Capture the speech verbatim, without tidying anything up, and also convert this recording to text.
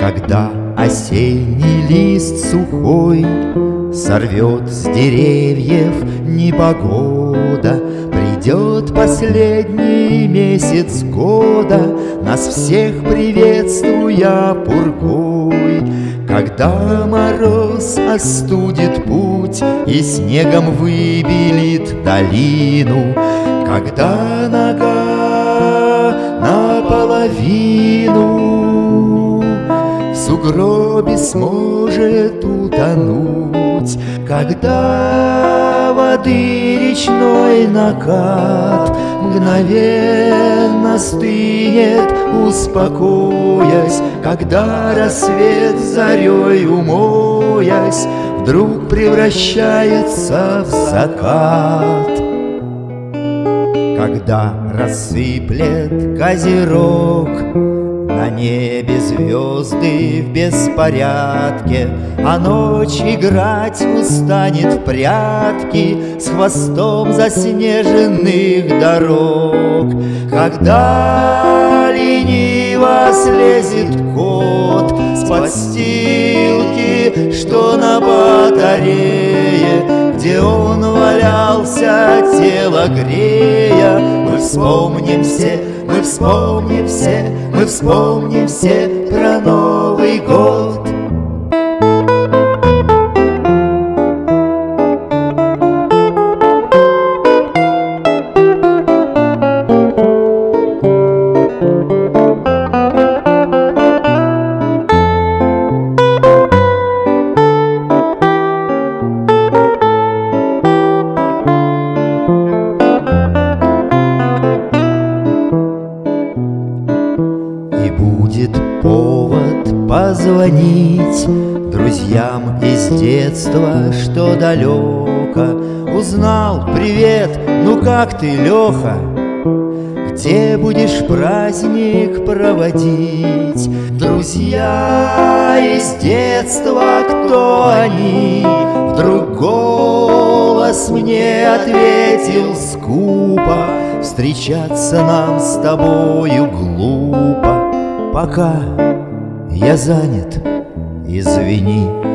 Когда осенний лист сухой сорвет с деревьев непогода, придет последний месяц года, нас всех приветствуя пургой. Когда мороз остудит путь и снегом выбелит долину, когда нога наполовину в сугробе сможет утонуть, когда воды речной накат мгновенно стынет, успокоясь, когда рассвет зарей умоясь вдруг превращается в закат. Когда рассыплет козерог на небе звезды в беспорядке, а ночь играть устанет в прятки с хвостом заснеженных дорог, когда лениво слезет кот с подстилки, что на батарее, где он валялся, тело грея, мы вспомним все, мы вспомним все, мы вспомним все про Новый год. Будет повод позвонить друзьям из детства, что далеко. Узнал: привет, ну как ты, Леха? Где будешь праздник проводить? Друзья из детства, кто они? Вдруг голос мне ответил скупо: встречаться нам с тобою глупо. Пока я занят, извини.